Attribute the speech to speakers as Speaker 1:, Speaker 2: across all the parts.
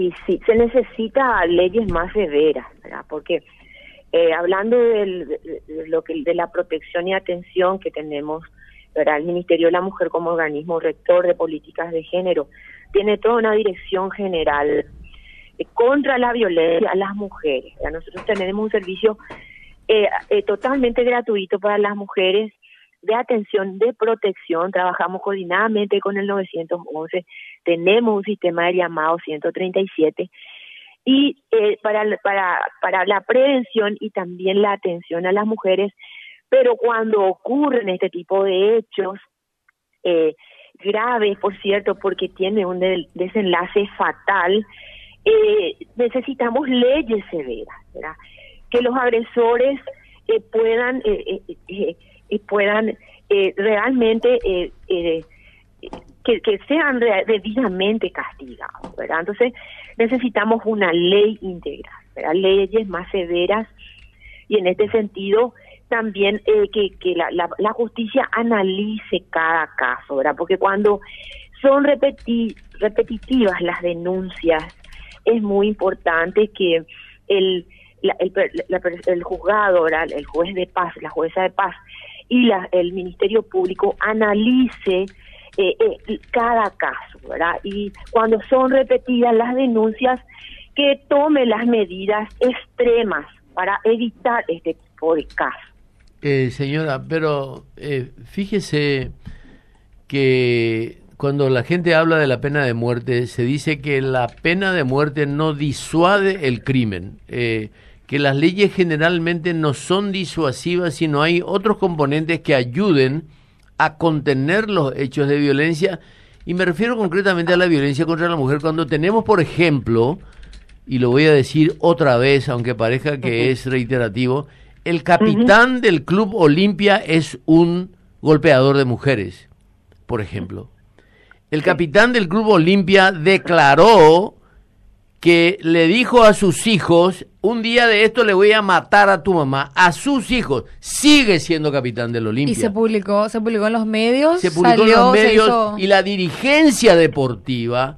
Speaker 1: y sí, se necesita leyes más severas, ¿verdad? Porque hablando de la protección y atención que tenemos, ¿verdad? El Ministerio de la Mujer como organismo rector de políticas de género tiene toda una dirección general contra la violencia a las mujeres, ¿verdad? Nosotros tenemos un servicio totalmente gratuito para las mujeres de atención, de protección. Trabajamos coordinadamente con el 911, tenemos un sistema de llamado 137 y para la prevención y también la atención a las mujeres, pero cuando ocurren este tipo de hechos graves, por cierto, porque tiene un desenlace fatal, necesitamos leyes severas, ¿verdad? Que los agresores puedan realmente que sean debidamente castigados, ¿verdad? Entonces necesitamos una ley integral, ¿verdad? Leyes más severas, y en este sentido también que la justicia analice cada caso, ¿verdad? Porque cuando son repetitivas las denuncias, es muy importante que el juzgado, ¿verdad? El juez de paz, la jueza de paz y el Ministerio Público analice cada caso, ¿verdad? Y cuando son repetidas las denuncias, que tome las medidas extremas para evitar este tipo de casos.
Speaker 2: Señora, pero fíjese que cuando la gente habla de la pena de muerte, se dice que la pena de muerte no disuade el crimen, que las leyes generalmente no son disuasivas, sino hay otros componentes que ayuden a contener los hechos de violencia, y me refiero concretamente a la violencia contra la mujer, cuando tenemos, por ejemplo, y lo voy a decir otra vez, aunque parezca que es reiterativo, el capitán del Club Olimpia es un golpeador de mujeres, por ejemplo. El capitán del Club Olimpia declaró que le dijo a sus hijos, un día de esto le voy a matar a tu mamá, a sus hijos. Sigue siendo capitán del Olimpia.
Speaker 3: Y se publicó en los medios.
Speaker 2: Se publicó en los medios, y la dirigencia deportiva,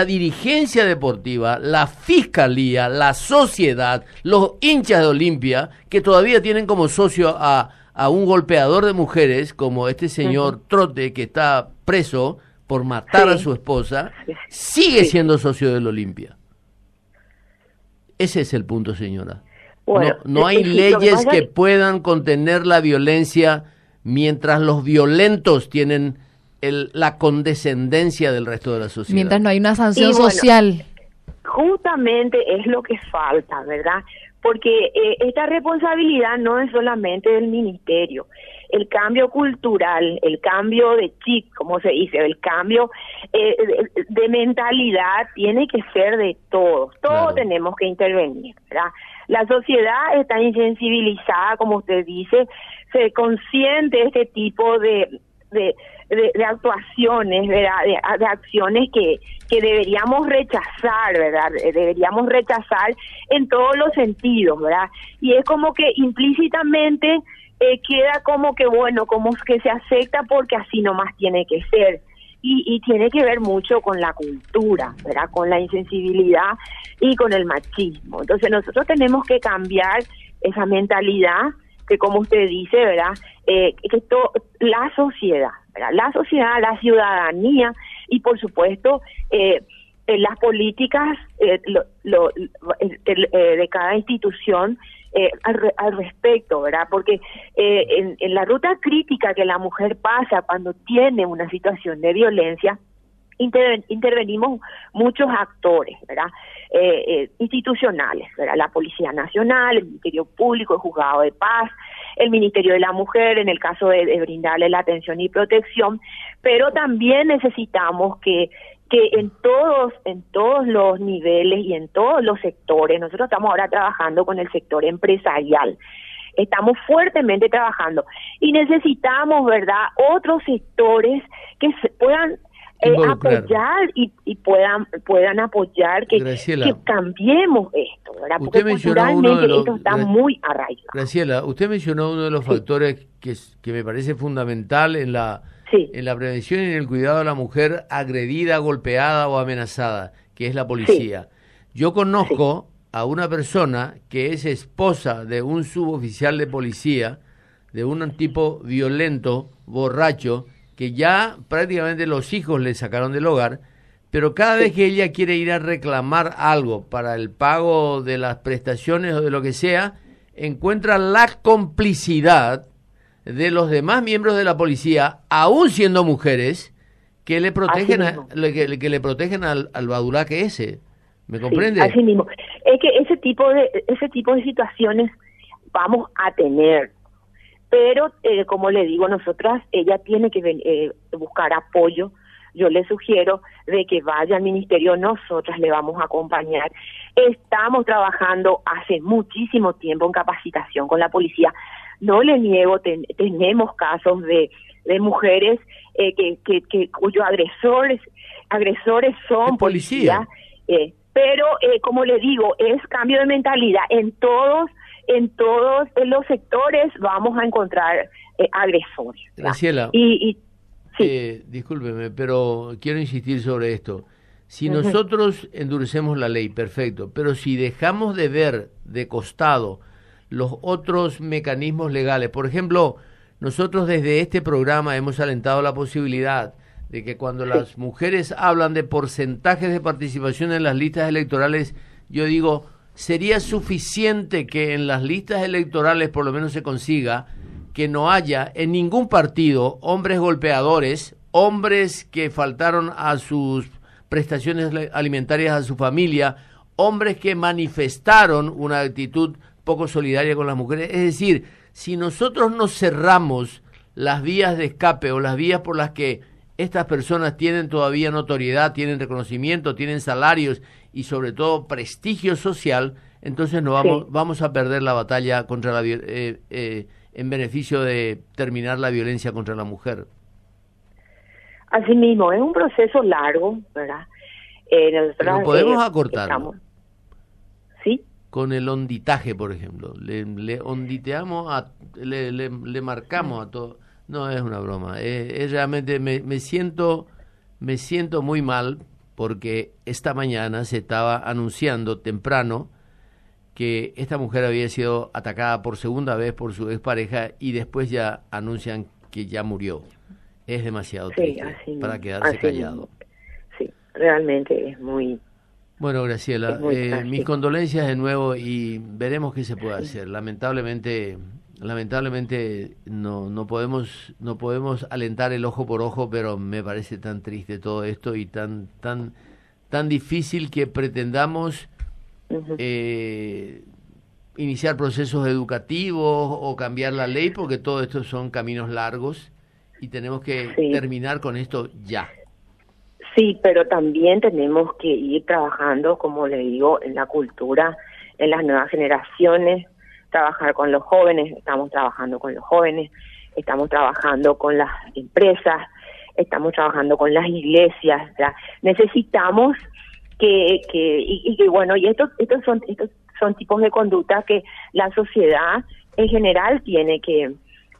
Speaker 2: la fiscalía, la sociedad, los hinchas de Olimpia, que todavía tienen como socio a un golpeador de mujeres, como este señor Trote, que está preso por matar a su esposa, sigue siendo socio del Olimpia. Ese es el punto, señora. Bueno, no hay leyes que puedan contener la violencia mientras los violentos tienen la condescendencia del resto de la sociedad.
Speaker 3: Mientras no hay una sanción social.
Speaker 1: Justamente es lo que falta, ¿verdad? Porque esta responsabilidad no es solamente del ministerio. El cambio cultural, el cambio de chip, como se dice, el cambio de mentalidad tiene que ser de todos. Todos tenemos que intervenir, ¿verdad? La sociedad está insensibilizada, como usted dice, se consiente este tipo de actuaciones, ¿verdad? De acciones que deberíamos rechazar, ¿verdad? Deberíamos rechazar en todos los sentidos, ¿verdad? Y es como que implícitamente queda como que, bueno, como que se acepta porque así nomás tiene que ser. Y tiene que ver mucho con la cultura, ¿verdad? Con la insensibilidad y con el machismo. Entonces nosotros tenemos que cambiar esa mentalidad que, como usted dice, ¿verdad? La sociedad, ¿verdad? La sociedad, la ciudadanía y, por supuesto, las políticas de cada institución al respecto, ¿verdad? Porque en la ruta crítica que la mujer pasa cuando tiene una situación de violencia, intervenimos muchos actores, ¿verdad? Institucionales, ¿verdad? La Policía Nacional, el Ministerio Público, el Juzgado de Paz, el Ministerio de la Mujer, en el caso de brindarle la atención y protección, pero también necesitamos que en todos los niveles y en todos los sectores, nosotros estamos ahora trabajando con el sector empresarial, estamos fuertemente trabajando y necesitamos, ¿verdad?, otros sectores que se puedan apoyar y puedan apoyar que cambiemos esto, ¿verdad? Porque culturalmente esto está muy arraigado.
Speaker 2: Graciela, usted mencionó uno de los factores que me parece fundamental en la prevención y en el cuidado de la mujer agredida, golpeada o amenazada, que es la policía. Yo conozco a una persona que es esposa de un suboficial de policía, de un tipo violento, borracho, que ya prácticamente los hijos le sacaron del hogar, pero cada vez que ella quiere ir a reclamar algo para el pago de las prestaciones o de lo que sea, encuentra la complicidad de los demás miembros de la policía, aún siendo mujeres, que le protegen que le protegen al badulaque ese. ¿Me comprende?
Speaker 1: Sí, así mismo. Es que ese tipo de situaciones vamos a tener, pero como le digo, ella tiene que buscar apoyo. Yo le sugiero de que vaya al ministerio, nosotras le vamos a acompañar. Estamos trabajando hace muchísimo tiempo en capacitación con la policía. No le niego, tenemos casos de mujeres cuyos agresores son policías, pero como le digo, es cambio de mentalidad. En todos los sectores vamos a encontrar agresores.
Speaker 2: Graciela,
Speaker 1: sí.
Speaker 2: Discúlpeme, pero quiero insistir sobre esto. Si nosotros endurecemos la ley, perfecto, pero si dejamos de ver de costado los otros mecanismos legales, por ejemplo, nosotros desde este programa hemos alentado la posibilidad de que cuando las mujeres hablan de porcentajes de participación en las listas electorales, yo digo, sería suficiente que en las listas electorales por lo menos se consiga que no haya en ningún partido hombres golpeadores, hombres que faltaron a sus prestaciones alimentarias a su familia, hombres que manifestaron una actitud poco solidaria con las mujeres. Es decir, si nosotros nos cerramos las vías de escape o las vías por las que estas personas tienen todavía notoriedad, tienen reconocimiento, tienen salarios y sobre todo prestigio social, entonces vamos a perder la batalla contra la en beneficio de terminar la violencia contra la mujer.
Speaker 1: Así mismo, es un proceso largo, ¿verdad?
Speaker 2: Pero podemos acortarlo.
Speaker 1: ¿Sí?
Speaker 2: Con el onditaje, por ejemplo. Le onditeamos, le marcamos a todo. No, es una broma. Es realmente, me siento muy mal porque esta mañana se estaba anunciando temprano que esta mujer había sido atacada por segunda vez por su expareja y después ya anuncian que ya murió. Es demasiado triste para quedarse callado.
Speaker 1: Sí, realmente es muy...
Speaker 2: Bueno, Graciela, mis condolencias de nuevo y veremos qué se puede hacer. Lamentablemente no podemos alentar el ojo por ojo, pero me parece tan triste todo esto y tan difícil que pretendamos iniciar procesos educativos o cambiar la ley, porque todo esto son caminos largos y tenemos que terminar con esto ya.
Speaker 1: Sí, pero también tenemos que ir trabajando, como le digo, en la cultura, en las nuevas generaciones, trabajar con los jóvenes. Estamos trabajando con los jóvenes, estamos trabajando con las empresas, estamos trabajando con las iglesias. ¿Ya? Necesitamos que bueno, y estos son tipos de conducta que la sociedad en general tiene que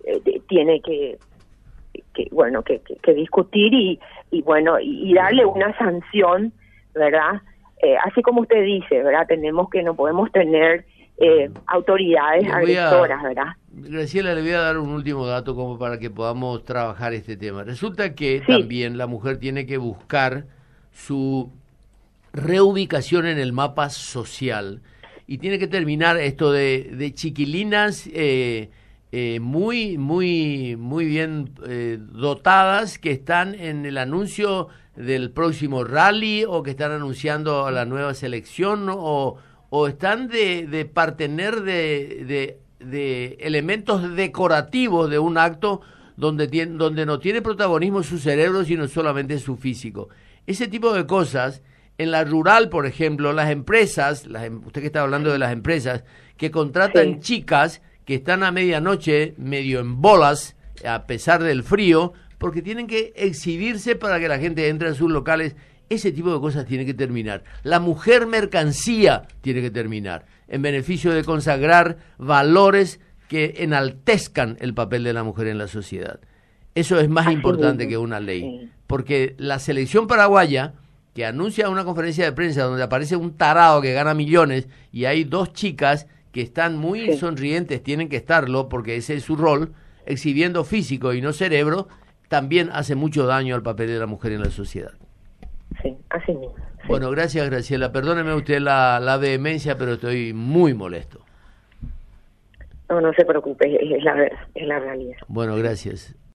Speaker 1: discutir y darle una sanción, ¿verdad? Así como usted dice, ¿verdad? No podemos tener autoridades agresoras, ¿verdad?
Speaker 2: Graciela, le voy a dar un último dato como para que podamos trabajar este tema. Resulta que también la mujer tiene que buscar su reubicación en el mapa social y tiene que terminar esto de chiquilinas muy bien dotadas que están en el anuncio del próximo rally o que están anunciando la nueva selección o están de partener de elementos decorativos de un acto donde no tiene protagonismo su cerebro sino solamente su físico. Ese tipo de cosas en la rural, por ejemplo, las empresas, usted que está hablando de las empresas que contratan chicas que están a medianoche medio en bolas, a pesar del frío, porque tienen que exhibirse para que la gente entre a sus locales. Ese tipo de cosas tiene que terminar. La mujer mercancía tiene que terminar, en beneficio de consagrar valores que enaltezcan el papel de la mujer en la sociedad. Eso es más importante que una ley, porque la selección paraguaya que anuncia una conferencia de prensa donde aparece un tarado que gana millones y hay dos chicas que están muy sonrientes, tienen que estarlo porque ese es su rol, exhibiendo físico y no cerebro, también hace mucho daño al papel de la mujer en la sociedad.
Speaker 1: Sí, así mismo. Sí.
Speaker 2: Bueno, gracias Graciela. Perdóneme usted la vehemencia, pero estoy muy molesto.
Speaker 1: No se preocupe, es la verdad, es la realidad.
Speaker 2: Bueno, gracias.